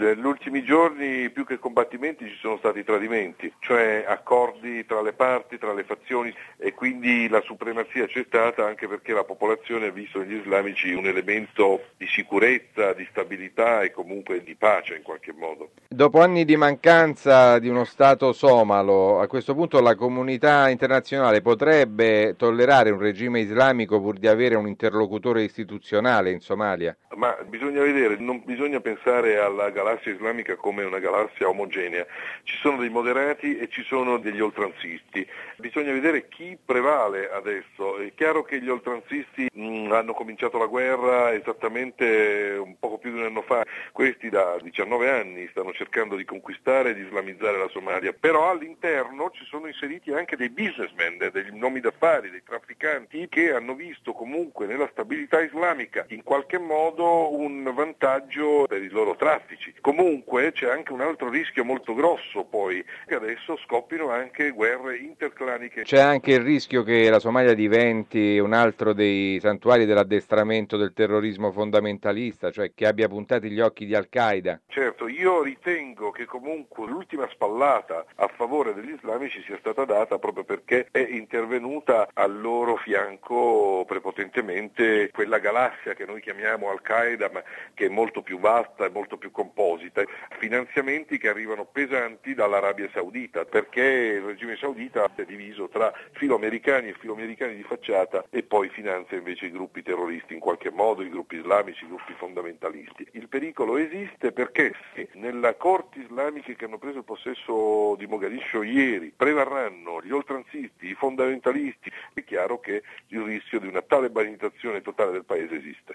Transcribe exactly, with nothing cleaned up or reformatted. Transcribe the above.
Negli ultimi giorni più che combattimenti ci sono stati tradimenti, cioè accordi tra le parti, tra le fazioni, e quindi la supremazia c'è stata anche perché la popolazione ha visto negli islamici un elemento di sicurezza, di stabilità e comunque di pace in qualche modo. Dopo anni di mancanza di uno Stato somalo, a questo punto la comunità internazionale potrebbe tollerare un regime islamico pur di avere un interlocutore istituzionale in Somalia? Ma bisogna vedere, non bisogna pensare alla galassia islamica come una galassia omogenea, ci sono dei moderati e ci sono degli oltranzisti, bisogna vedere chi prevale adesso. È chiaro che gli oltranzisti mh, hanno cominciato la guerra esattamente un poco più di un anno fa, questi da diciannove anni stanno cercando di conquistare e di islamizzare la Somalia, però all'interno ci sono inseriti anche dei businessmen, degli nomi d'affari, dei trafficanti che hanno visto comunque nella stabilità islamica in qualche modo un vantaggio per i loro traffici. Comunque c'è anche un altro rischio molto grosso poi, che adesso scoppino anche guerre interclaniche. C'è anche il rischio che la Somalia diventi un altro dei santuari dell'addestramento del terrorismo fondamentalista, cioè che abbia puntati gli occhi di Al-Qaeda. Certo, io ritengo che comunque l'ultima spallata a favore degli islamici sia stata data proprio perché è intervenuta al loro fianco prepotentemente quella galassia che noi chiamiamo Al-Qaeda, ma che è molto più vasta e molto più composita, finanziamenti che arrivano pesanti dall'Arabia Saudita, perché il regime saudita è diviso tra filoamericani e filoamericani di facciata e poi finanzia invece i gruppi terroristi in qualche modo, i gruppi islamici, i gruppi fondamentalisti. Il pericolo esiste perché nelle corti islamiche che hanno preso il possesso di Mogadiscio ieri prevarranno gli oltranzisti, i fondamentalisti, è chiaro che il rischio di una talebanizzazione totale del paese esiste.